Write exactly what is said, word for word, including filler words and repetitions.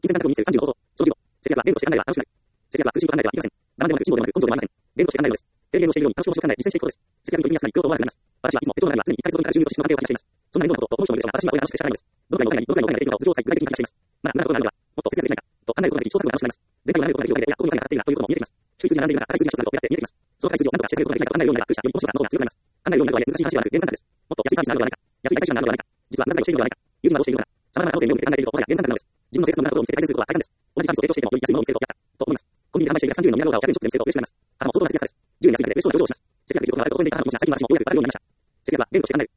金銭感覚を身につけるさんじゅうの方法。そのじゅうご、節約は連動して考えれば楽しくなる。節約は苦しいことではありません。我慢でもなく、辛抱でもなく、根性でもありません。連動して考えるのです。低減をしているように楽しく面白く考え、実践していくことです。節約に取り組みやすくなり、強と思わなくなります。私はいつも手帳の中には常にいっかげつごとにから収入と支出の関係を書き出しています。そんな面倒なことと、この人の履歴書が私には親が楽しくてしかないのです。どのくらいのお金に、どのくらいのお金が出ているのかを図上さえ具体的に書き出しています。まだ、無駄なことがあるのは、もっと節約できないか、と考えることができ、調査が楽しくなります。前回は何をどうなるように、いや、ここにお金がかかっているな、ということも見えてきます。低い数字が並んでいる中、高い数字が一つあるとやって見えてきます。その高い数字を何とかして下げることができないかと考えるようになれば、苦しさ、より面白さの方が強くなります。考えるようになるとはいえ、難しい話ではなく、現段階です。もっと安いサービスがあるのではないか、安い代替手段があるのではないか、実は無駄遣いをしているのではないか、有事などをしているのか、様々な可能性を目を向けて考えていると、もはや現段階なのです。自分の生活の無駄なことを見つけて改善することは大変です。同じサービスを提供していても、より安いものを見つけると、やった、と思います。コンビニで販売しているさんじゅうえんのミラー動画をひゃくえんショップで見つけると嬉しくなります。あとも相当な節約家です。じゅうえん安いだけで嬉しそうに上場します。節約できることがあると、これにいた話が先延ばしに覚えることがあるようになりました。節約は連動して考える。